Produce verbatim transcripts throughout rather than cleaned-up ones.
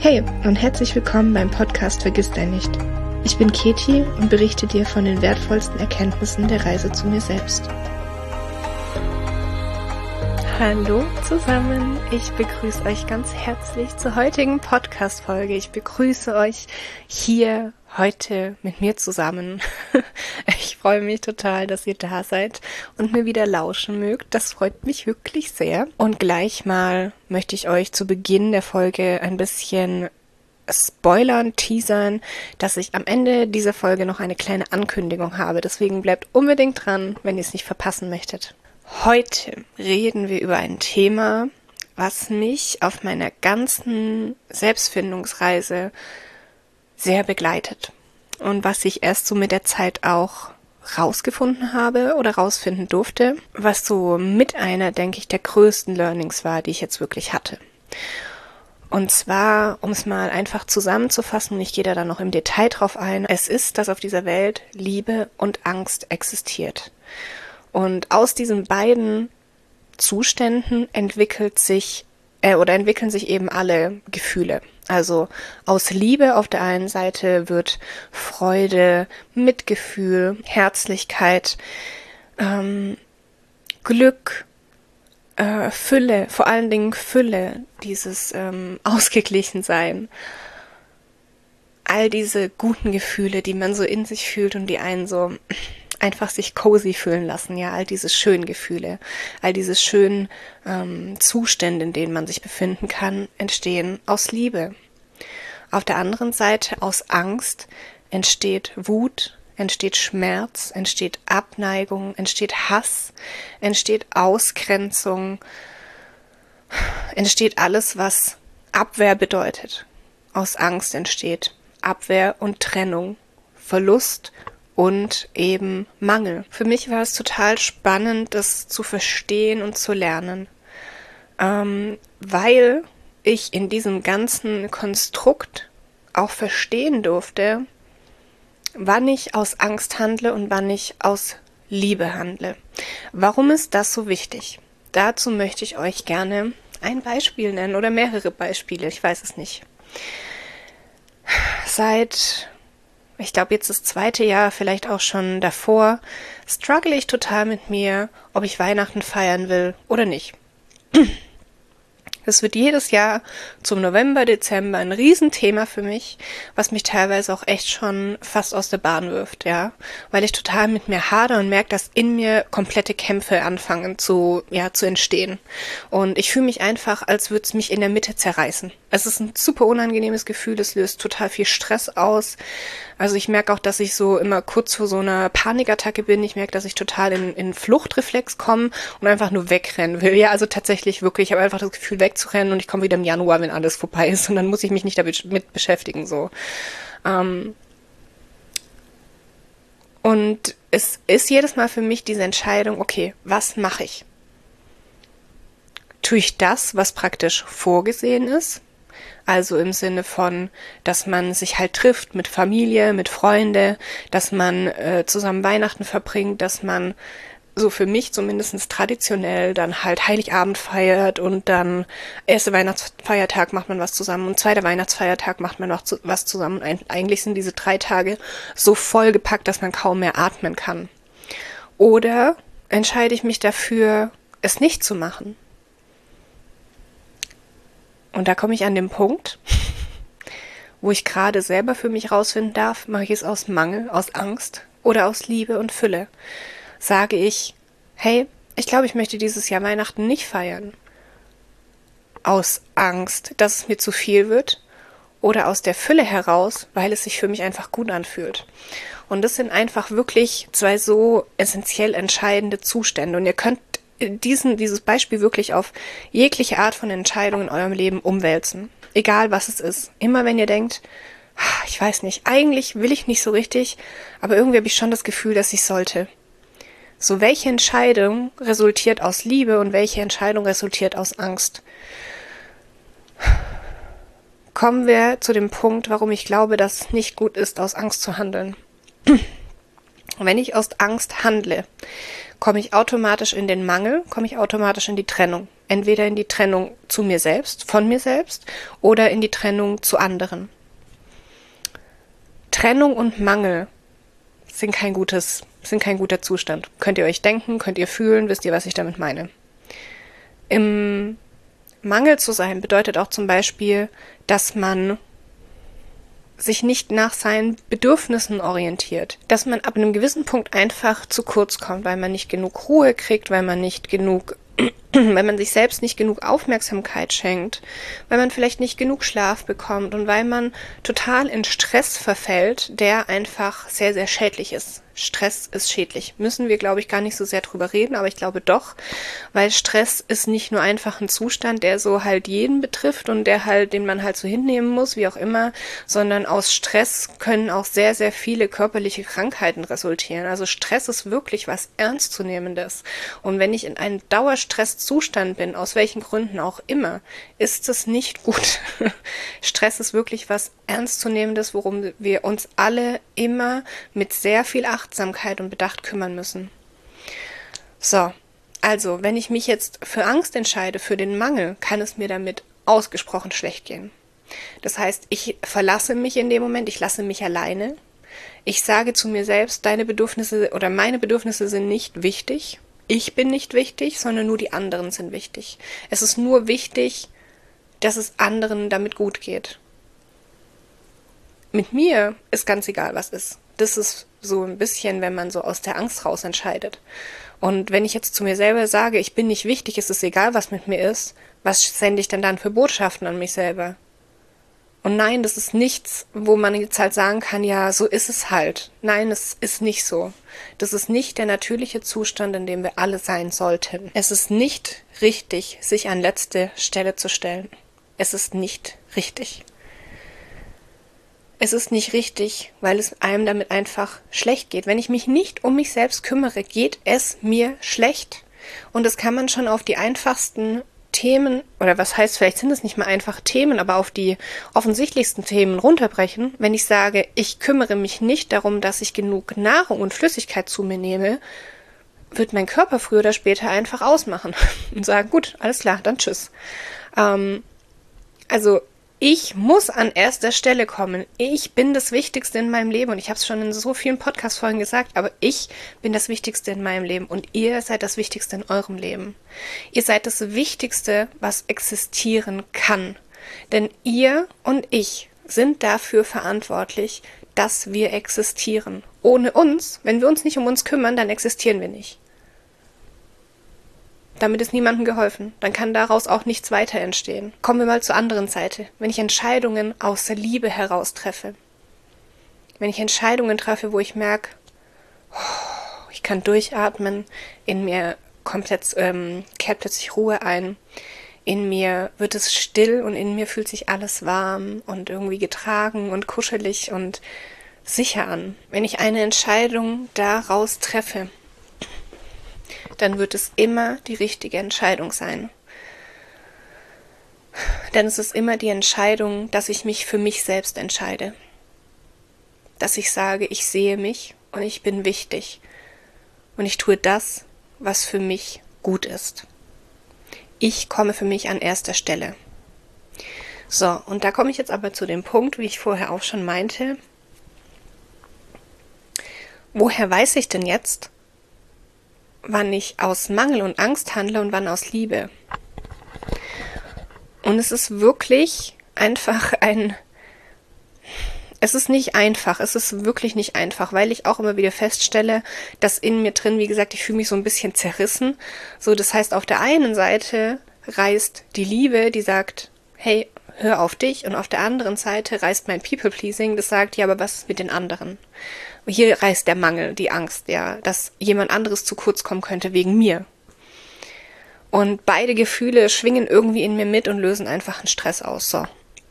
Hey und herzlich willkommen beim Podcast Vergiss dein nicht. Ich bin Keti und berichte dir von den wertvollsten Erkenntnissen der Reise zu mir selbst. Hallo zusammen, ich begrüße euch ganz herzlich zur heutigen Podcast-Folge. Ich begrüße euch hier heute mit mir zusammen. Ich freue mich total, dass ihr da seid und mir wieder lauschen mögt. Das freut mich wirklich sehr. Und gleich mal möchte ich euch zu Beginn der Folge ein bisschen spoilern, teasern, dass ich am Ende dieser Folge noch eine kleine Ankündigung habe. Deswegen bleibt unbedingt dran, wenn ihr es nicht verpassen möchtet. Heute reden wir über ein Thema, was mich auf meiner ganzen Selbstfindungsreise sehr begleitet und was ich erst so mit der Zeit auch rausgefunden habe oder rausfinden durfte, was so mit einer, denke ich, der größten Learnings war, die ich jetzt wirklich hatte. Und zwar, um es mal einfach zusammenzufassen, und ich gehe da dann noch im Detail drauf ein, es ist, dass auf dieser Welt Liebe und Angst existiert. Und aus diesen beiden Zuständen entwickelt sich äh, oder entwickeln sich eben alle Gefühle. Also aus Liebe auf der einen Seite wird Freude, Mitgefühl, Herzlichkeit, ähm, Glück, äh, Fülle, vor allen Dingen Fülle, dieses ähm, Ausgeglichensein. All diese guten Gefühle, die man so in sich fühlt und die einen so einfach sich cozy fühlen lassen, ja, all diese schönen Gefühle, all diese schönen ähm, Zustände, in denen man sich befinden kann, entstehen aus Liebe. Auf der anderen Seite, aus Angst, entsteht Wut, entsteht Schmerz, entsteht Abneigung, entsteht Hass, entsteht Ausgrenzung, entsteht alles, was Abwehr bedeutet. Aus Angst entsteht Abwehr und Trennung, Verlust und eben Mangel. Für mich war es total spannend, das zu verstehen und zu lernen, ähm, weil ich in diesem ganzen Konstrukt auch verstehen durfte, wann ich aus Angst handle und wann ich aus Liebe handle. Warum ist das so wichtig? Dazu möchte ich euch gerne ein Beispiel nennen oder mehrere Beispiele, ich weiß es nicht. Seit Ich glaube, jetzt das zweite Jahr, vielleicht auch schon davor, struggle ich total mit mir, ob ich Weihnachten feiern will oder nicht. Das wird jedes Jahr zum November, Dezember ein Riesenthema für mich, was mich teilweise auch echt schon fast aus der Bahn wirft, ja, weil ich total mit mir hadere und merke, dass in mir komplette Kämpfe anfangen zu, ja, zu entstehen. Und ich fühle mich einfach, als würde es mich in der Mitte zerreißen. Es ist ein super unangenehmes Gefühl, es löst total viel Stress aus. Also ich merke auch, dass ich so immer kurz vor so einer Panikattacke bin. Ich merke, dass ich total in, in Fluchtreflex komme und einfach nur wegrennen will. Ja, also tatsächlich wirklich, ich habe einfach das Gefühl, wegzurennen und ich komme wieder im Januar, wenn alles vorbei ist und dann muss ich mich nicht damit beschäftigen, so. Ähm und es ist jedes Mal für mich diese Entscheidung, okay, was mache ich? Tue ich das, was praktisch vorgesehen ist? Also im Sinne von, dass man sich halt trifft mit Familie, mit Freunde, dass man äh, zusammen Weihnachten verbringt, dass man so für mich zumindest traditionell dann halt Heiligabend feiert und dann erster Weihnachtsfeiertag macht man was zusammen und zweiter Weihnachtsfeiertag macht man was zusammen. Eigentlich sind diese drei Tage so vollgepackt, dass man kaum mehr atmen kann. Oder entscheide ich mich dafür, es nicht zu machen? Und da komme ich an den Punkt, wo ich gerade selber für mich rausfinden darf, mache ich es aus Mangel, aus Angst oder aus Liebe und Fülle. Sage ich, hey, ich glaube, ich möchte dieses Jahr Weihnachten nicht feiern. Aus Angst, dass es mir zu viel wird oder aus der Fülle heraus, weil es sich für mich einfach gut anfühlt. Und das sind einfach wirklich zwei so essentiell entscheidende Zustände. Und ihr könnt diesen, dieses Beispiel wirklich auf jegliche Art von Entscheidung in eurem Leben umwälzen. Egal, was es ist. Immer wenn ihr denkt, ich weiß nicht, eigentlich will ich nicht so richtig, aber irgendwie habe ich schon das Gefühl, dass ich sollte. So, welche Entscheidung resultiert aus Liebe und welche Entscheidung resultiert aus Angst? Kommen wir zu dem Punkt, warum ich glaube, dass es nicht gut ist, aus Angst zu handeln. Wenn ich aus Angst handle, komme ich automatisch in den Mangel, komme ich automatisch in die Trennung. Entweder in die Trennung zu mir selbst, von mir selbst, oder in die Trennung zu anderen. Trennung und Mangel sind kein gutes, sind kein guter Zustand. Könnt ihr euch denken, könnt ihr fühlen, wisst ihr, was ich damit meine. Im Mangel zu sein bedeutet auch zum Beispiel, dass man sich nicht nach seinen Bedürfnissen orientiert. Dass man ab einem gewissen Punkt einfach zu kurz kommt, weil man nicht genug Ruhe kriegt, weil man nicht genug, weil man sich selbst nicht genug Aufmerksamkeit schenkt, weil man vielleicht nicht genug Schlaf bekommt und weil man total in Stress verfällt, der einfach sehr, sehr schädlich ist. Stress ist schädlich. Müssen wir, glaube ich, gar nicht so sehr drüber reden, aber ich glaube doch, weil Stress ist nicht nur einfach ein Zustand, der so halt jeden betrifft und der halt, den man halt so hinnehmen muss, wie auch immer, sondern aus Stress können auch sehr, sehr viele körperliche Krankheiten resultieren. Also Stress ist wirklich was Ernstzunehmendes. Und wenn ich in einem Dauerstresszustand bin, aus welchen Gründen auch immer, ist es nicht gut. Stress ist wirklich was Ernstzunehmendes, worum wir uns alle immer mit sehr viel Achtsamkeit und Bedacht kümmern müssen. So, also, wenn ich mich jetzt für Angst entscheide, für den Mangel, kann es mir damit ausgesprochen schlecht gehen. Das heißt, ich verlasse mich in dem Moment, ich lasse mich alleine. Ich sage zu mir selbst, deine Bedürfnisse oder meine Bedürfnisse sind nicht wichtig. Ich bin nicht wichtig, sondern nur die anderen sind wichtig. Es ist nur wichtig, dass es anderen damit gut geht. Mit mir ist ganz egal, was ist. Das ist so ein bisschen, wenn man so aus der Angst raus entscheidet. Und wenn ich jetzt zu mir selber sage, ich bin nicht wichtig, es ist egal, was mit mir ist, was sende ich denn dann für Botschaften an mich selber? Und nein, das ist nichts, wo man jetzt halt sagen kann, ja, so ist es halt. Nein, es ist nicht so. Das ist nicht der natürliche Zustand, in dem wir alle sein sollten. Es ist nicht richtig, sich an letzte Stelle zu stellen. Es ist nicht richtig. Es ist nicht richtig, weil es einem damit einfach schlecht geht. Wenn ich mich nicht um mich selbst kümmere, geht es mir schlecht. Und das kann man schon auf die einfachsten Themen, oder was heißt, vielleicht sind es nicht mal einfach Themen, aber auf die offensichtlichsten Themen runterbrechen. Wenn ich sage, ich kümmere mich nicht darum, dass ich genug Nahrung und Flüssigkeit zu mir nehme, wird mein Körper früher oder später einfach ausmachen und sagen, gut, alles klar, dann tschüss. Ähm, also ich muss an erster Stelle kommen. Ich bin das Wichtigste in meinem Leben und ich habe es schon in so vielen Podcast-Folgen gesagt, aber ich bin das Wichtigste in meinem Leben und ihr seid das Wichtigste in eurem Leben. Ihr seid das Wichtigste, was existieren kann. Denn ihr und ich sind dafür verantwortlich, dass wir existieren. Ohne uns, wenn wir uns nicht um uns kümmern, dann existieren wir nicht. Damit ist niemandem geholfen. Dann kann daraus auch nichts weiter entstehen. Kommen wir mal zur anderen Seite. Wenn ich Entscheidungen aus der Liebe heraus treffe, wenn ich Entscheidungen treffe, wo ich merke, oh, ich kann durchatmen, in mir komplett ähm, kehrt plötzlich Ruhe ein, in mir wird es still und in mir fühlt sich alles warm und irgendwie getragen und kuschelig und sicher an. Wenn ich eine Entscheidung daraus treffe, dann wird es immer die richtige Entscheidung sein. Denn es ist immer die Entscheidung, dass ich mich für mich selbst entscheide. Dass ich sage, ich sehe mich und ich bin wichtig. Und ich tue das, was für mich gut ist. Ich komme für mich an erster Stelle. So, und da komme ich jetzt aber zu dem Punkt, wie ich vorher auch schon meinte. Woher weiß ich denn jetzt, wann ich aus Mangel und Angst handle und wann aus Liebe? Und es ist wirklich einfach ein, es ist nicht einfach, es ist wirklich nicht einfach, weil ich auch immer wieder feststelle, dass in mir drin, wie gesagt, ich fühle mich so ein bisschen zerrissen. So, das heißt, auf der einen Seite reißt die Liebe, die sagt, hey, hör auf dich, und auf der anderen Seite reißt mein People-Pleasing, das sagt, ja, aber was ist mit den anderen? Hier reißt der Mangel, die Angst, ja, dass jemand anderes zu kurz kommen könnte wegen mir. Und beide Gefühle schwingen irgendwie in mir mit und lösen einfach einen Stress aus. So.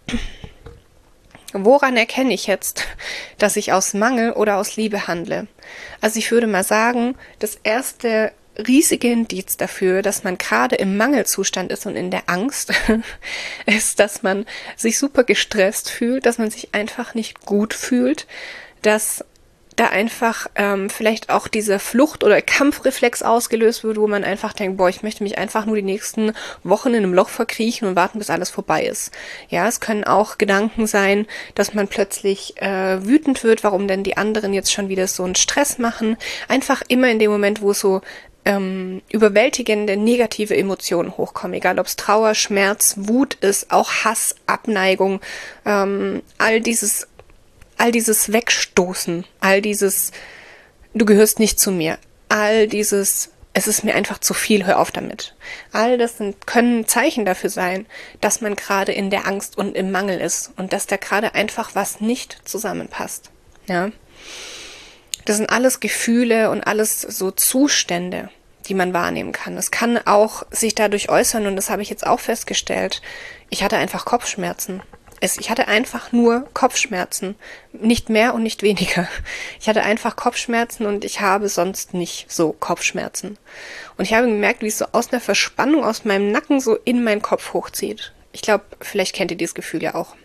Woran erkenne ich jetzt, dass ich aus Mangel oder aus Liebe handle? Also ich würde mal sagen, das erste riesige Indiz dafür, dass man gerade im Mangelzustand ist und in der Angst, ist, dass man sich super gestresst fühlt, dass man sich einfach nicht gut fühlt, dass da einfach ähm, vielleicht auch dieser Flucht- oder Kampfreflex ausgelöst wird, wo man einfach denkt, boah, ich möchte mich einfach nur die nächsten Wochen in einem Loch verkriechen und warten, bis alles vorbei ist. Ja, es können auch Gedanken sein, dass man plötzlich äh, wütend wird, warum denn die anderen jetzt schon wieder so einen Stress machen. Einfach immer in dem Moment, wo es so ähm, überwältigende negative Emotionen hochkommen, egal ob es Trauer, Schmerz, Wut ist, auch Hass, Abneigung, ähm, all dieses All dieses Wegstoßen, all dieses, du gehörst nicht zu mir, all dieses, es ist mir einfach zu viel, hör auf damit. All das sind, können Zeichen dafür sein, dass man gerade in der Angst und im Mangel ist und dass da gerade einfach was nicht zusammenpasst. Ja? Das sind alles Gefühle und alles so Zustände, die man wahrnehmen kann. Es kann auch sich dadurch äußern, und das habe ich jetzt auch festgestellt, ich hatte einfach Kopfschmerzen. Es, ich hatte einfach nur Kopfschmerzen, nicht mehr und nicht weniger. Ich hatte einfach Kopfschmerzen und ich habe sonst nicht so Kopfschmerzen. Und ich habe gemerkt, wie es so aus einer Verspannung aus meinem Nacken so in meinen Kopf hochzieht. Ich glaube, vielleicht kennt ihr dieses Gefühl ja auch.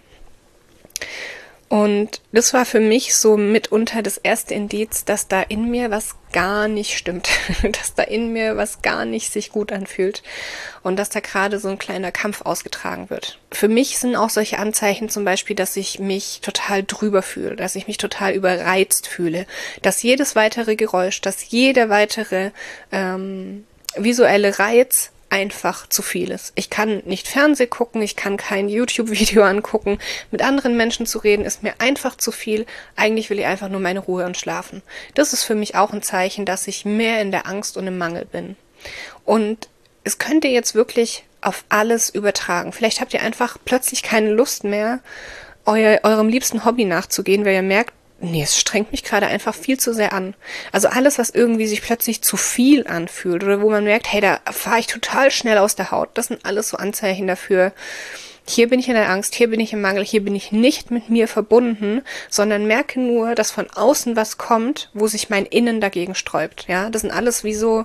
Und das war für mich so mitunter das erste Indiz, dass da in mir was gar nicht stimmt, dass da in mir was gar nicht sich gut anfühlt und dass da gerade so ein kleiner Kampf ausgetragen wird. Für mich sind auch solche Anzeichen zum Beispiel, dass ich mich total drüber fühle, dass ich mich total überreizt fühle, dass jedes weitere Geräusch, dass jeder weitere ähm, visuelle Reiz einfach zu viel ist. Ich kann nicht Fernsehen gucken, ich kann kein YouTube-Video angucken. Mit anderen Menschen zu reden, ist mir einfach zu viel. Eigentlich will ich einfach nur meine Ruhe und schlafen. Das ist für mich auch ein Zeichen, dass ich mehr in der Angst und im Mangel bin. Und es könnt ihr jetzt wirklich auf alles übertragen. Vielleicht habt ihr einfach plötzlich keine Lust mehr, euer, eurem liebsten Hobby nachzugehen, weil ihr merkt, nee, es strengt mich gerade einfach viel zu sehr an. Also alles, was irgendwie sich plötzlich zu viel anfühlt oder wo man merkt, hey, da fahre ich total schnell aus der Haut. Das sind alles so Anzeichen dafür. Hier bin ich in der Angst, hier bin ich im Mangel, hier bin ich nicht mit mir verbunden, sondern merke nur, dass von außen was kommt, wo sich mein Innen dagegen sträubt. Ja, das sind alles wie so,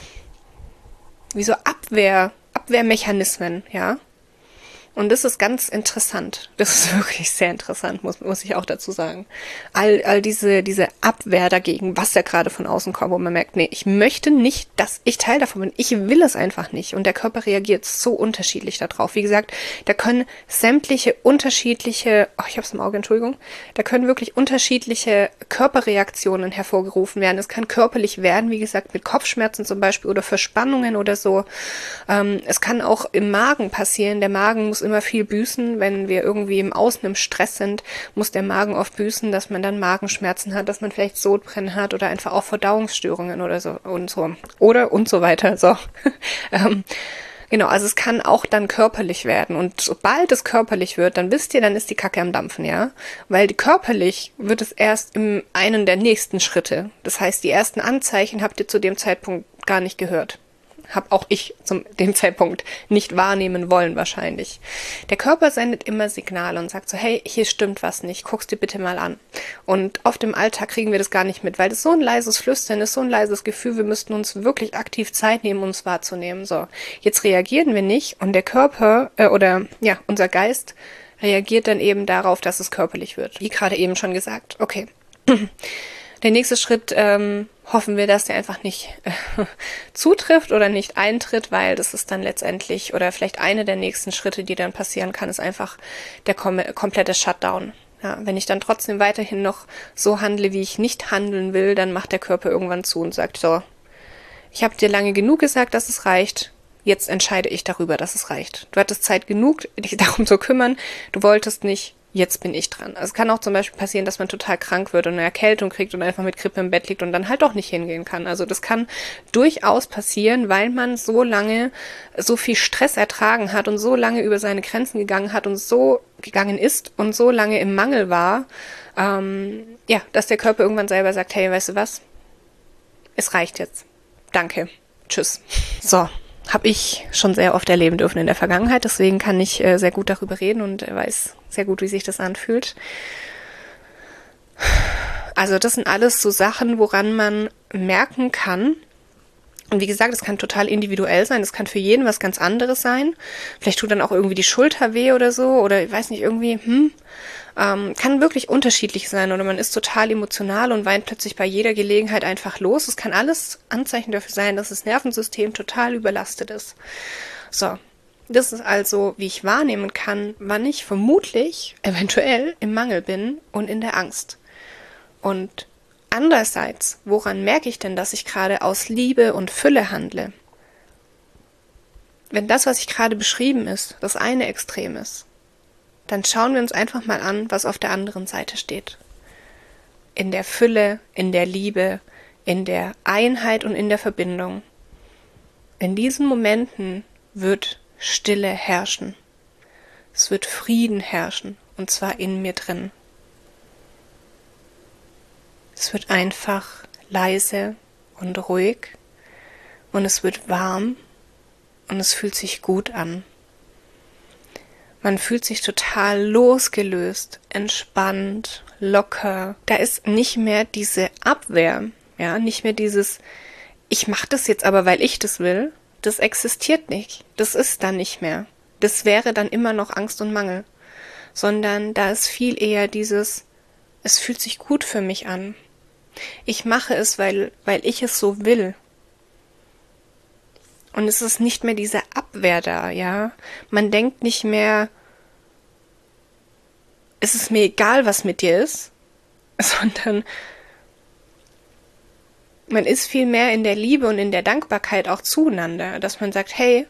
wie so Abwehr, Abwehrmechanismen, ja. Und das ist ganz interessant. Das ist wirklich sehr interessant, muss, muss ich auch dazu sagen. All, all diese, diese Abwehr dagegen, was da gerade von außen kommt, wo man merkt, nee, ich möchte nicht, dass ich Teil davon bin. Ich will es einfach nicht. Und der Körper reagiert so unterschiedlich darauf. Wie gesagt, da können sämtliche unterschiedliche, oh, ich hab's im Auge, Entschuldigung, da können wirklich unterschiedliche Körperreaktionen hervorgerufen werden. Es kann körperlich werden, wie gesagt, mit Kopfschmerzen zum Beispiel oder Verspannungen oder so. Ähm, es kann auch im Magen passieren. Der Magen muss immer viel büßen, wenn wir irgendwie im Außen im Stress sind, muss der Magen oft büßen, dass man dann Magenschmerzen hat, dass man vielleicht Sodbrennen hat oder einfach auch Verdauungsstörungen oder so und so oder und so weiter. So, ähm, genau, also es kann auch dann körperlich werden und sobald es körperlich wird, dann wisst ihr, dann ist die Kacke am Dampfen, ja, weil die körperlich wird es erst in einen der nächsten Schritte. Das heißt, die ersten Anzeichen habt ihr zu dem Zeitpunkt gar nicht gehört. Habe auch ich zum dem Zeitpunkt nicht wahrnehmen wollen wahrscheinlich. Der Körper sendet immer Signale und sagt so, hey, hier stimmt was nicht, guck's dir bitte mal an. Und oft im Alltag kriegen wir das gar nicht mit, weil das so ein leises Flüstern ist, so ein leises Gefühl, wir müssten uns wirklich aktiv Zeit nehmen, um es wahrzunehmen. So, jetzt reagieren wir nicht und der Körper äh, oder ja, unser Geist reagiert dann eben darauf, dass es körperlich wird. Wie gerade eben schon gesagt. Okay. Der nächste Schritt, ähm, hoffen wir, dass der einfach nicht äh, zutrifft oder nicht eintritt, weil das ist dann letztendlich, oder vielleicht eine der nächsten Schritte, die dann passieren kann, ist einfach der kom- komplette Shutdown. Ja, wenn ich dann trotzdem weiterhin noch so handle, wie ich nicht handeln will, dann macht der Körper irgendwann zu und sagt, so, ich habe dir lange genug gesagt, dass es reicht, jetzt entscheide ich darüber, dass es reicht. Du hattest Zeit genug, dich darum zu kümmern, du wolltest nicht, jetzt bin ich dran. Also es kann auch zum Beispiel passieren, dass man total krank wird und eine Erkältung kriegt und einfach mit Grippe im Bett liegt und dann halt doch nicht hingehen kann. Also das kann durchaus passieren, weil man so lange so viel Stress ertragen hat und so lange über seine Grenzen gegangen hat und so gegangen ist und so lange im Mangel war, ähm, ja, dass der Körper irgendwann selber sagt, hey, weißt du was? Es reicht jetzt. Danke. Tschüss. So. Habe ich schon sehr oft erleben dürfen in der Vergangenheit, deswegen kann ich äh, sehr gut darüber reden und äh, weiß sehr gut, wie sich das anfühlt. Also das sind alles so Sachen, woran man merken kann, Und wie gesagt, es kann total individuell sein, es kann für jeden was ganz anderes sein. Vielleicht tut dann auch irgendwie die Schulter weh oder so, oder ich weiß nicht, irgendwie, hm, ähm, kann wirklich unterschiedlich sein, oder man ist total emotional und weint plötzlich bei jeder Gelegenheit einfach los. Es kann alles Anzeichen dafür sein, dass das Nervensystem total überlastet ist. So, das ist also, wie ich wahrnehmen kann, wann ich vermutlich, eventuell im Mangel bin und in der Angst. Und andererseits, woran merke ich denn, dass ich gerade aus Liebe und Fülle handle? Wenn das, was ich gerade beschrieben ist, das eine Extrem ist, dann schauen wir uns einfach mal an, was auf der anderen Seite steht. In der Fülle, in der Liebe, in der Einheit und in der Verbindung. In diesen Momenten wird Stille herrschen. Es wird Frieden herrschen, und zwar in mir drin. Es wird einfach leise und ruhig und es wird warm und es fühlt sich gut an. Man fühlt sich total losgelöst, entspannt, locker. Da ist nicht mehr diese Abwehr, ja, nicht mehr dieses, ich mache das jetzt aber, weil ich das will. Das existiert nicht. Das ist dann nicht mehr. Das wäre dann immer noch Angst und Mangel. Sondern da ist viel eher dieses, es fühlt sich gut für mich an. Ich mache es, weil, weil ich es so will. Und es ist nicht mehr diese Abwehr da, ja. Man denkt nicht mehr, es ist mir egal, was mit dir ist, sondern man ist viel mehr in der Liebe und in der Dankbarkeit auch zueinander, dass man sagt, hey,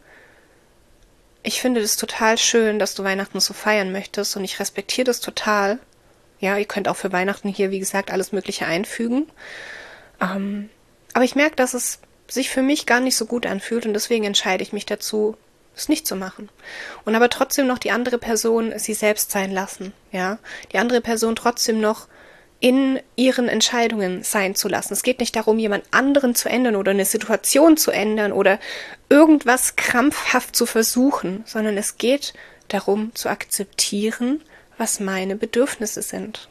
ich finde das total schön, dass du Weihnachten so feiern möchtest und ich respektiere das total. Ja, ihr könnt auch für Weihnachten hier, wie gesagt, alles Mögliche einfügen. Ähm, aber ich merke, dass es sich für mich gar nicht so gut anfühlt und deswegen entscheide ich mich dazu, es nicht zu machen. Und aber trotzdem noch die andere Person sie selbst sein lassen. Ja, die andere Person trotzdem noch in ihren Entscheidungen sein zu lassen. Es geht nicht darum, jemand anderen zu ändern oder eine Situation zu ändern oder irgendwas krampfhaft zu versuchen, sondern es geht darum, zu akzeptieren, was meine Bedürfnisse sind.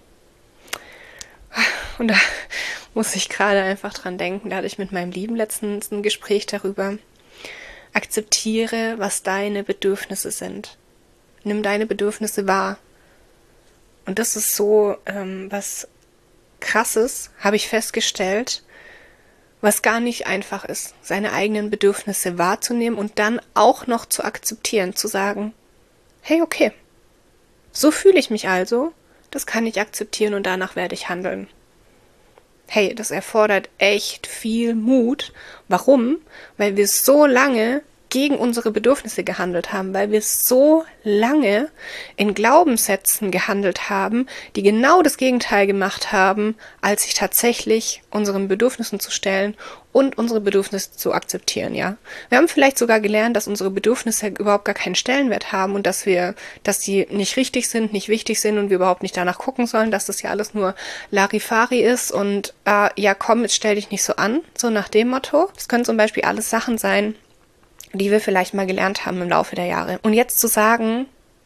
Und da muss ich gerade einfach dran denken, da hatte ich mit meinem Lieben letztens ein Gespräch darüber. Akzeptiere, was deine Bedürfnisse sind. Nimm deine Bedürfnisse wahr. Und das ist so ähm, was Krasses, habe ich festgestellt, was gar nicht einfach ist, seine eigenen Bedürfnisse wahrzunehmen und dann auch noch zu akzeptieren, zu sagen, hey, okay, so fühle ich mich also, das kann ich akzeptieren und danach werde ich handeln. Hey, das erfordert echt viel Mut. Warum? Weil wir so lange gegen unsere Bedürfnisse gehandelt haben, weil wir so lange in Glaubenssätzen gehandelt haben, die genau das Gegenteil gemacht haben, als sich tatsächlich unseren Bedürfnissen zu stellen und unsere Bedürfnisse zu akzeptieren, ja. Wir haben vielleicht sogar gelernt, dass unsere Bedürfnisse überhaupt gar keinen Stellenwert haben und dass wir, dass die nicht richtig sind, nicht wichtig sind und wir überhaupt nicht danach gucken sollen, dass das ja alles nur Larifari ist und äh, ja komm, jetzt stell dich nicht so an, so nach dem Motto. Das können zum Beispiel alles Sachen sein, die wir vielleicht mal gelernt haben im Laufe der Jahre. Und jetzt zu sagen,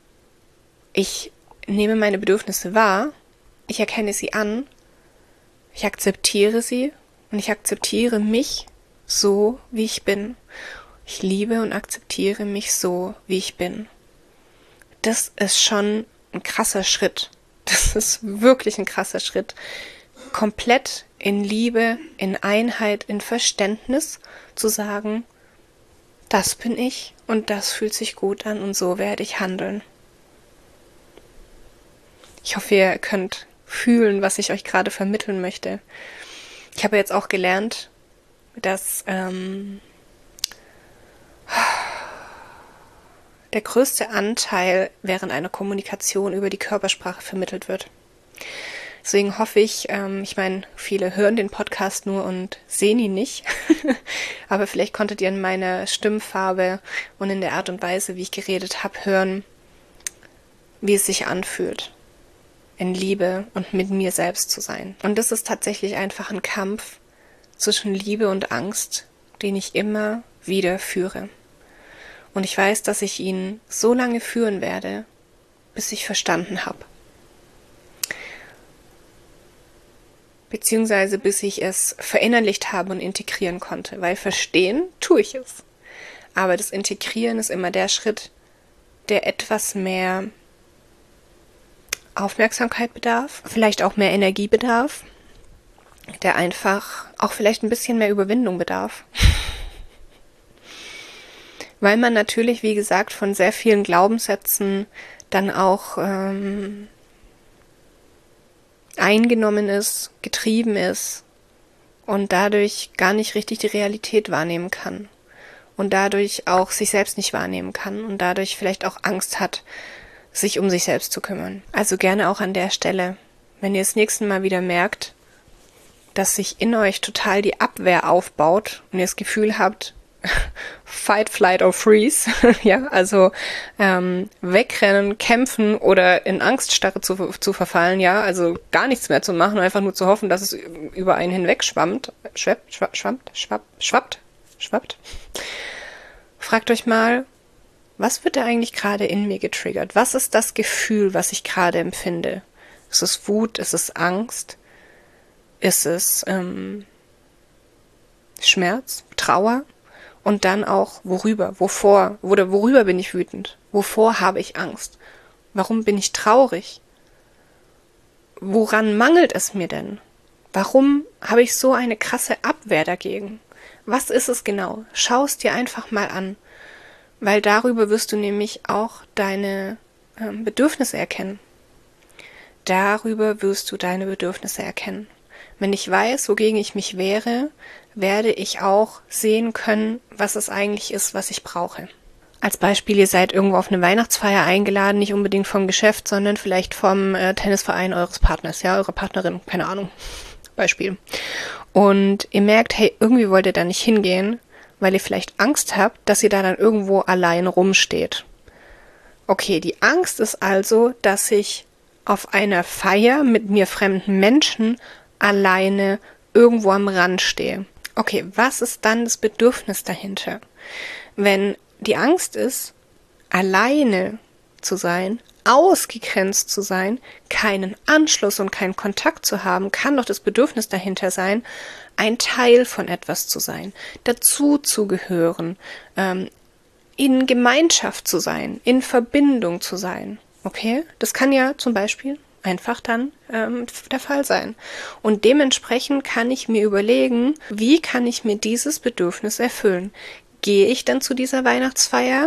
ich nehme meine Bedürfnisse wahr, ich erkenne sie an, ich akzeptiere sie und ich akzeptiere mich so, wie ich bin. Ich liebe und akzeptiere mich so, wie ich bin. Das ist schon ein krasser Schritt. Das ist wirklich ein krasser Schritt. Komplett in Liebe, in Einheit, in Verständnis zu sagen, das bin ich und das fühlt sich gut an und so werde ich handeln. Ich hoffe, ihr könnt fühlen, was ich euch gerade vermitteln möchte. Ich habe jetzt auch gelernt, dass ähm, der größte Anteil während einer Kommunikation über die Körpersprache vermittelt wird. Deswegen hoffe ich, ähm, ich meine, viele hören den Podcast nur und sehen ihn nicht, aber vielleicht konntet ihr in meiner Stimmfarbe und in der Art und Weise, wie ich geredet habe, hören, wie es sich anfühlt, in Liebe und mit mir selbst zu sein. Und das ist tatsächlich einfach ein Kampf zwischen Liebe und Angst, den ich immer wieder führe. Und ich weiß, dass ich ihn so lange führen werde, bis ich verstanden habe. beziehungsweise bis ich es verinnerlicht habe und integrieren konnte, weil verstehen tue ich es. Aber das Integrieren ist immer der Schritt, der etwas mehr Aufmerksamkeit bedarf, vielleicht auch mehr Energie bedarf, der einfach auch vielleicht ein bisschen mehr Überwindung bedarf. Weil man natürlich, wie gesagt, von sehr vielen Glaubenssätzen dann auch ähm, eingenommen ist, getrieben ist und dadurch gar nicht richtig die Realität wahrnehmen kann und dadurch auch sich selbst nicht wahrnehmen kann und dadurch vielleicht auch Angst hat, sich um sich selbst zu kümmern. Also gerne auch an der Stelle, wenn ihr das nächste Mal wieder merkt, dass sich in euch total die Abwehr aufbaut und ihr das Gefühl habt, Fight, Flight or Freeze, ja, also ähm, wegrennen, kämpfen oder in Angststarre zu, zu verfallen, ja, also gar nichts mehr zu machen, einfach nur zu hoffen, dass es über einen hinweg schwammt, schwappt, schwappt, schwappt, schwappt, schwappt. Fragt euch mal, was wird da eigentlich gerade in mir getriggert? Was ist das Gefühl, was ich gerade empfinde? Ist es Wut? Ist es Angst? Ist es ähm, Schmerz? Trauer? Und dann auch, worüber, wovor, oder worüber bin ich wütend? Wovor habe ich Angst? Warum bin ich traurig? Woran mangelt es mir denn? Warum habe ich so eine krasse Abwehr dagegen? Was ist es genau? Schau es dir einfach mal an, weil darüber wirst du nämlich auch deine ähm, Bedürfnisse erkennen. Darüber wirst du deine Bedürfnisse erkennen. Wenn ich weiß, wogegen ich mich wehre, werde ich auch sehen können, was es eigentlich ist, was ich brauche. Als Beispiel, ihr seid irgendwo auf eine Weihnachtsfeier eingeladen, nicht unbedingt vom Geschäft, sondern vielleicht vom äh, Tennisverein eures Partners, ja, eurer Partnerin, keine Ahnung, Beispiel. Und ihr merkt, hey, irgendwie wollt ihr da nicht hingehen, weil ihr vielleicht Angst habt, dass ihr da dann irgendwo allein rumsteht. Okay, die Angst ist also, dass ich auf einer Feier mit mir fremden Menschen alleine irgendwo am Rand stehe. Okay, was ist dann das Bedürfnis dahinter? Wenn die Angst ist, alleine zu sein, ausgegrenzt zu sein, keinen Anschluss und keinen Kontakt zu haben, kann doch das Bedürfnis dahinter sein, ein Teil von etwas zu sein, dazu zu gehören, ähm, in Gemeinschaft zu sein, in Verbindung zu sein. Okay, das kann ja zum Beispiel einfach dann ähm, der Fall sein. Und dementsprechend kann ich mir überlegen, wie kann ich mir dieses Bedürfnis erfüllen? Gehe ich dann zu dieser Weihnachtsfeier?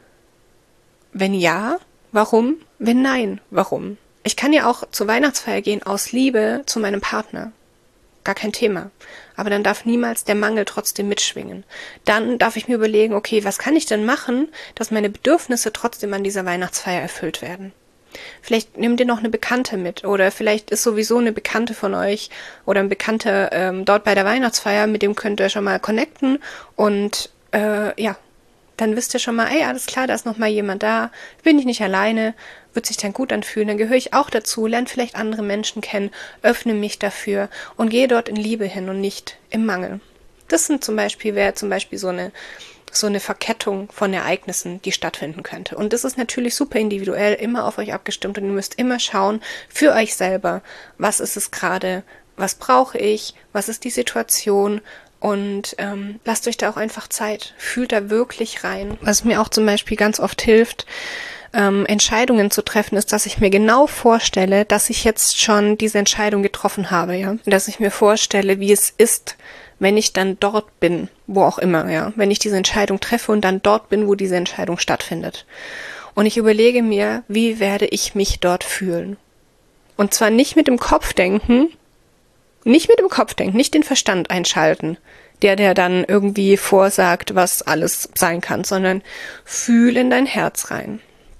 Wenn ja, warum? Wenn nein, warum? Ich kann ja auch zur Weihnachtsfeier gehen aus Liebe zu meinem Partner. Gar kein Thema. Aber dann darf niemals der Mangel trotzdem mitschwingen. Dann darf ich mir überlegen, okay, was kann ich denn machen, dass meine Bedürfnisse trotzdem an dieser Weihnachtsfeier erfüllt werden? Vielleicht nehmt ihr noch eine Bekannte mit oder vielleicht ist sowieso eine Bekannte von euch oder ein Bekannter ähm, dort bei der Weihnachtsfeier, mit dem könnt ihr schon mal connecten und äh, ja, dann wisst ihr schon mal, ey, alles klar, da ist noch mal jemand da, bin ich nicht alleine, wird sich dann gut anfühlen, dann gehöre ich auch dazu, lerne vielleicht andere Menschen kennen, öffne mich dafür und gehe dort in Liebe hin und nicht im Mangel. Das sind zum Beispiel, wäre zum Beispiel so eine so eine Verkettung von Ereignissen, die stattfinden könnte. Und das ist natürlich super individuell, immer auf euch abgestimmt und ihr müsst immer schauen für euch selber, was ist es gerade, was brauche ich, was ist die Situation und ähm, lasst euch da auch einfach Zeit, fühlt da wirklich rein. Was mir auch zum Beispiel ganz oft hilft, ähm, Entscheidungen zu treffen, ist, dass ich mir genau vorstelle, dass ich jetzt schon diese Entscheidung getroffen habe, ja, dass ich mir vorstelle, wie es ist, wenn ich dann dort bin, wo auch immer, ja, wenn ich diese Entscheidung treffe und dann dort bin, wo diese Entscheidung stattfindet. Und ich überlege mir, wie werde ich mich dort fühlen? Und zwar nicht mit dem Kopf denken, nicht mit dem Kopf denken, nicht den Verstand einschalten, der, der dann irgendwie vorsagt, was alles sein kann, sondern fühl in dein Herz rein.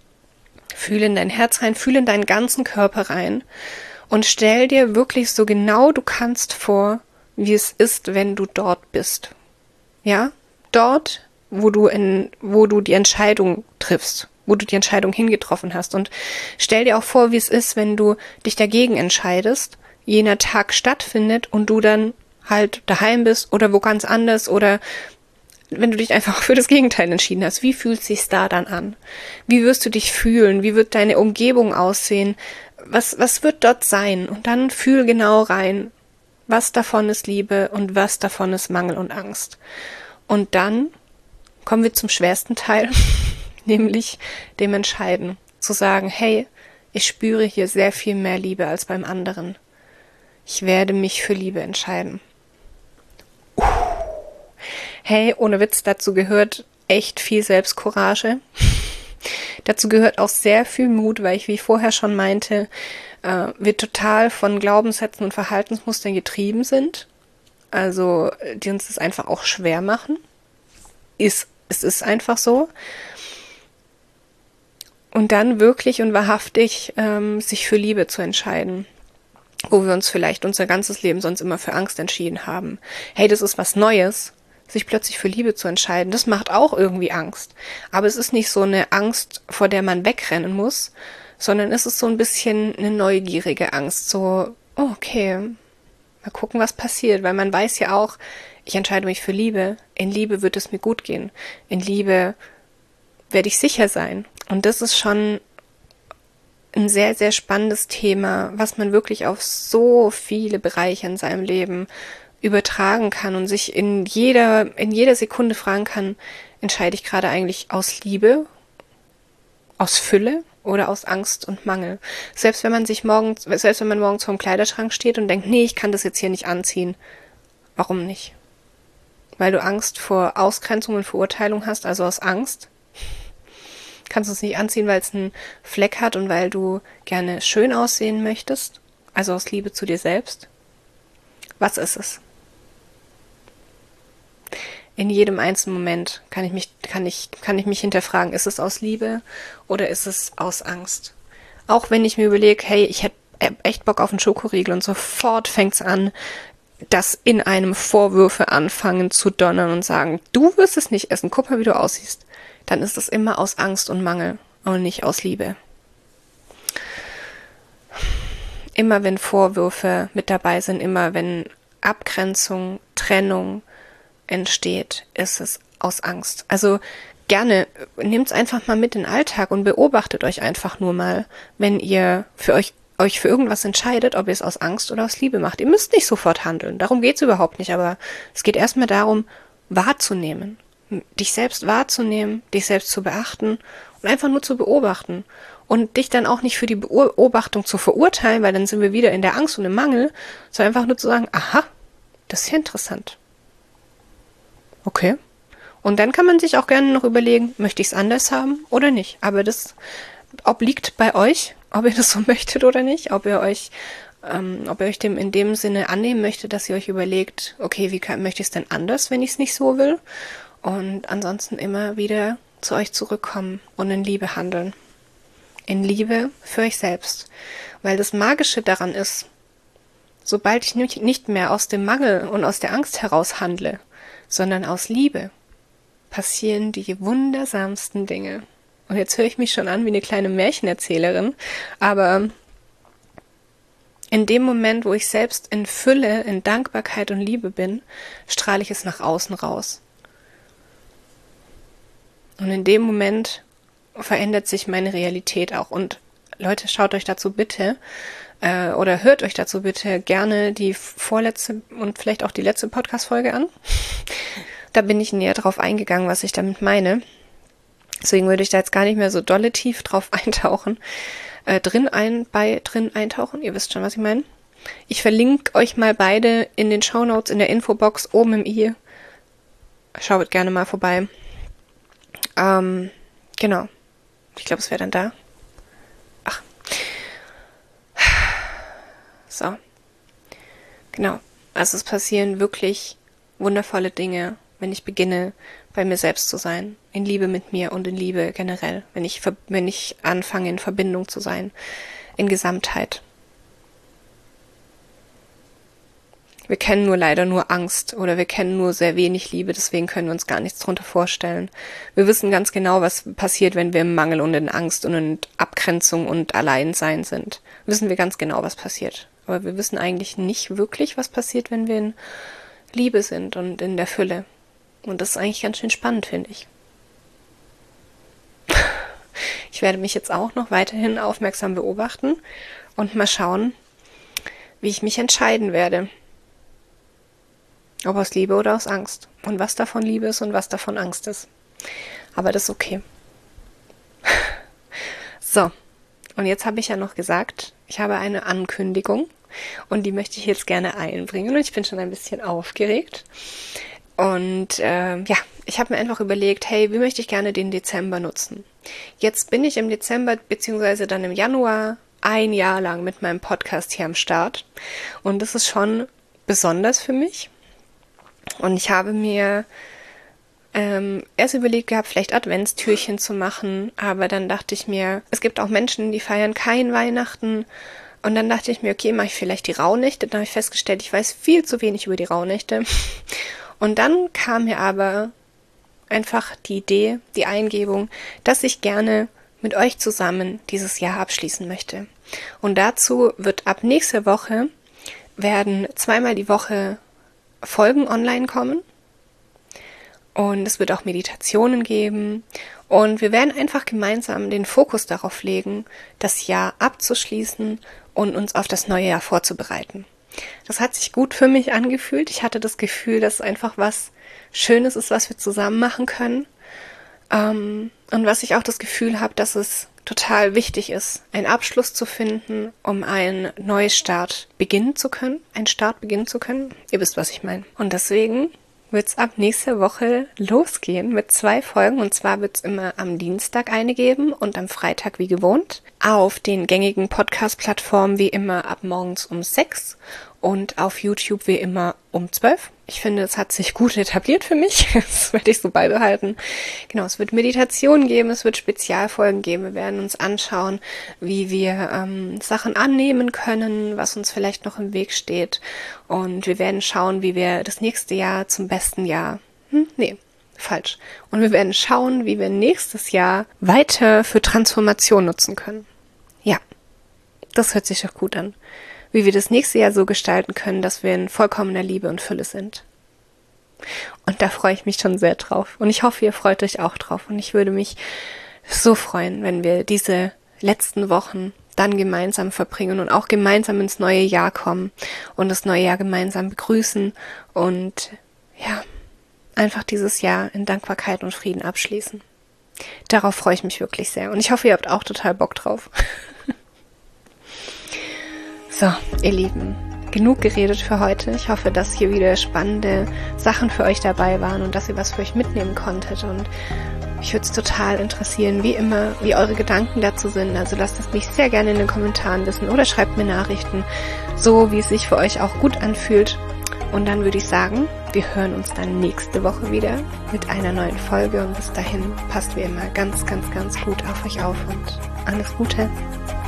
Fühl in dein Herz rein, fühl in deinen ganzen Körper rein und stell dir wirklich so genau du kannst vor, wie es ist, wenn du dort bist. Ja, dort, wo du in, wo du die Entscheidung triffst, wo du die Entscheidung hingetroffen hast. Und stell dir auch vor, wie es ist, wenn du dich dagegen entscheidest, jener Tag stattfindet und du dann halt daheim bist oder wo ganz anders oder wenn du dich einfach für das Gegenteil entschieden hast. Wie fühlt es sich da dann an? Wie wirst du dich fühlen? Wie wird deine Umgebung aussehen? Was, was wird dort sein? Und dann fühl genau rein, Was davon ist Liebe und was davon ist Mangel und Angst? Und dann kommen wir zum schwersten Teil, nämlich dem Entscheiden. Zu sagen, hey, ich spüre hier sehr viel mehr Liebe als beim anderen. Ich werde mich für Liebe entscheiden. Uh. Hey, ohne Witz, dazu gehört echt viel Selbstcourage. Dazu gehört auch sehr viel Mut, weil ich, wie ich vorher schon meinte, äh, wir total von Glaubenssätzen und Verhaltensmustern getrieben sind. Also, die uns das einfach auch schwer machen. Ist, es ist einfach so. Und dann wirklich und wahrhaftig ähm, sich für Liebe zu entscheiden. Wo wir uns vielleicht unser ganzes Leben sonst immer für Angst entschieden haben. Hey, das ist was Neues. Sich plötzlich für Liebe zu entscheiden, das macht auch irgendwie Angst. Aber es ist nicht so eine Angst, vor der man wegrennen muss, sondern es ist so ein bisschen eine neugierige Angst. So, oh, okay, mal gucken, was passiert. Weil man weiß ja auch, ich entscheide mich für Liebe. In Liebe wird es mir gut gehen. In Liebe werde ich sicher sein. Und das ist schon ein sehr, sehr spannendes Thema, was man wirklich auf so viele Bereiche in seinem Leben übertragen kann und sich in jeder, in jeder Sekunde fragen kann, entscheide ich gerade eigentlich aus Liebe, aus Fülle oder aus Angst und Mangel? Selbst wenn man sich morgens, selbst wenn man morgens vorm Kleiderschrank steht und denkt, nee, ich kann das jetzt hier nicht anziehen. Warum nicht? Weil du Angst vor Ausgrenzung und Verurteilung hast, also aus Angst. Kannst du es nicht anziehen, weil es einen Fleck hat und weil du gerne schön aussehen möchtest? Also aus Liebe zu dir selbst? Was ist es? In jedem einzelnen Moment kann ich mich, kann ich, kann ich mich hinterfragen, ist es aus Liebe oder ist es aus Angst? Auch wenn ich mir überlege, hey, ich hätte echt Bock auf einen Schokoriegel und sofort fängt es an, dass in einem Vorwürfe anfangen zu donnern und sagen, du wirst es nicht essen, guck mal, wie du aussiehst. Dann ist es immer aus Angst und Mangel und nicht aus Liebe. Immer wenn Vorwürfe mit dabei sind, immer wenn Abgrenzung, Trennung entsteht, ist es aus Angst. Also gerne, nehmt es einfach mal mit in den Alltag und beobachtet euch einfach nur mal, wenn ihr für euch, euch für irgendwas entscheidet, ob ihr es aus Angst oder aus Liebe macht. Ihr müsst nicht sofort handeln, darum geht es überhaupt nicht, aber es geht erstmal darum, wahrzunehmen, dich selbst wahrzunehmen, dich selbst zu beachten und einfach nur zu beobachten. Und dich dann auch nicht für die Beobachtung zu verurteilen, weil dann sind wir wieder in der Angst und im Mangel, sondern einfach nur zu sagen, aha, das ist ja interessant. Okay. Und dann kann man sich auch gerne noch überlegen, möchte ich es anders haben oder nicht. Aber das obliegt bei euch, ob ihr das so möchtet oder nicht, ob ihr euch, ähm, ob ihr euch dem in dem Sinne annehmen möchtet, dass ihr euch überlegt, okay, wie kann, möchte ich es denn anders, wenn ich es nicht so will? Und ansonsten immer wieder zu euch zurückkommen und in Liebe handeln. In Liebe für euch selbst. Weil das Magische daran ist, sobald ich nicht mehr aus dem Mangel und aus der Angst heraus handle, sondern aus Liebe, passieren die wundersamsten Dinge. Und jetzt höre ich mich schon an wie eine kleine Märchenerzählerin, aber in dem Moment, wo ich selbst in Fülle, in Dankbarkeit und Liebe bin, strahle ich es nach außen raus. Und in dem Moment verändert sich meine Realität auch. Und Leute, schaut euch dazu bitte äh, oder hört euch dazu bitte gerne die vorletzte und vielleicht auch die letzte Podcast-Folge an. Da bin ich näher drauf eingegangen, was ich damit meine. Deswegen würde ich da jetzt gar nicht mehr so dolle tief drauf eintauchen. Äh, drin ein, bei drin eintauchen. Ihr wisst schon, was ich meine. Ich verlinke euch mal beide in den Shownotes, in der Infobox, oben im i. Schaut gerne mal vorbei. Ähm, genau. Ich glaube, es wäre dann da. Ach. So. Genau. Also es passieren wirklich wundervolle Dinge, wenn ich beginne, bei mir selbst zu sein. In Liebe mit mir und in Liebe generell. Wenn ich, wenn ich anfange, in Verbindung zu sein. In Gesamtheit. Wir kennen nur leider nur Angst oder wir kennen nur sehr wenig Liebe, deswegen können wir uns gar nichts darunter vorstellen. Wir wissen ganz genau, was passiert, wenn wir im Mangel und in Angst und in Abgrenzung und Alleinsein sind. Wissen wir ganz genau, was passiert. Aber wir wissen eigentlich nicht wirklich, was passiert, wenn wir in Liebe sind und in der Fülle. Und das ist eigentlich ganz schön spannend, finde ich. Ich werde mich jetzt auch noch weiterhin aufmerksam beobachten und mal schauen, wie ich mich entscheiden werde. Ob aus Liebe oder aus Angst. Und was davon Liebe ist und was davon Angst ist. Aber das ist okay. So, und jetzt habe ich ja noch gesagt, ich habe eine Ankündigung und die möchte ich jetzt gerne einbringen und ich bin schon ein bisschen aufgeregt. Und äh, ja, ich habe mir einfach überlegt, hey, wie möchte ich gerne den Dezember nutzen? Jetzt bin ich im Dezember beziehungsweise dann im Januar ein Jahr lang mit meinem Podcast hier am Start und das ist schon besonders für mich. Und ich habe mir ähm, erst überlegt gehabt, vielleicht Adventstürchen zu machen, aber dann dachte ich mir, es gibt auch Menschen, die feiern kein Weihnachten. Und dann dachte ich mir, okay, mache ich vielleicht die Rauhnächte. Dann habe ich festgestellt, ich weiß viel zu wenig über die Rauhnächte. Und dann kam mir aber einfach die Idee, die Eingebung, dass ich gerne mit euch zusammen dieses Jahr abschließen möchte. Und dazu wird ab nächster Woche werden zweimal die Woche Folgen online kommen. Und es wird auch Meditationen geben. Und wir werden einfach gemeinsam den Fokus darauf legen, das Jahr abzuschließen und uns auf das neue Jahr vorzubereiten. Das hat sich gut für mich angefühlt. Ich hatte das Gefühl, dass es einfach was Schönes ist, was wir zusammen machen können. Ähm, und was ich auch das Gefühl habe, dass es total wichtig ist, einen Abschluss zu finden, um einen Neustart beginnen zu können, einen Start beginnen zu können. Ihr wisst, was ich meine. Und deswegen wird es ab nächster Woche losgehen mit zwei Folgen. Und zwar wird es immer am Dienstag eine geben und am Freitag wie gewohnt. Auf den gängigen Podcast-Plattformen wie immer ab morgens um sechs und auf YouTube wie immer um zwölf. Ich finde, es hat sich gut etabliert für mich. Das werde ich so beibehalten. Genau, es wird Meditationen geben, es wird Spezialfolgen geben. Wir werden uns anschauen, wie wir ähm, Sachen annehmen können, was uns vielleicht noch im Weg steht. Und wir werden schauen, wie wir das nächste Jahr zum besten Jahr... Hm, nee, falsch. Und wir werden schauen, wie wir nächstes Jahr weiter für Transformation nutzen können. Ja, das hört sich doch gut an. Wie wir das nächste Jahr so gestalten können, dass wir in vollkommener Liebe und Fülle sind. Und da freue ich mich schon sehr drauf. Und ich hoffe, ihr freut euch auch drauf. Und ich würde mich so freuen, wenn wir diese letzten Wochen dann gemeinsam verbringen und auch gemeinsam ins neue Jahr kommen und das neue Jahr gemeinsam begrüßen und ja, einfach dieses Jahr in Dankbarkeit und Frieden abschließen. Darauf freue ich mich wirklich sehr. Und ich hoffe, ihr habt auch total Bock drauf. So, ihr Lieben, genug geredet für heute. Ich hoffe, dass hier wieder spannende Sachen für euch dabei waren und dass ihr was für euch mitnehmen konntet. Und mich würde es total interessieren, wie immer, wie eure Gedanken dazu sind. Also lasst es mich sehr gerne in den Kommentaren wissen oder schreibt mir Nachrichten, so wie es sich für euch auch gut anfühlt. Und dann würde ich sagen, wir hören uns dann nächste Woche wieder mit einer neuen Folge. Und bis dahin passt wie immer ganz, ganz, ganz gut auf euch auf und alles Gute.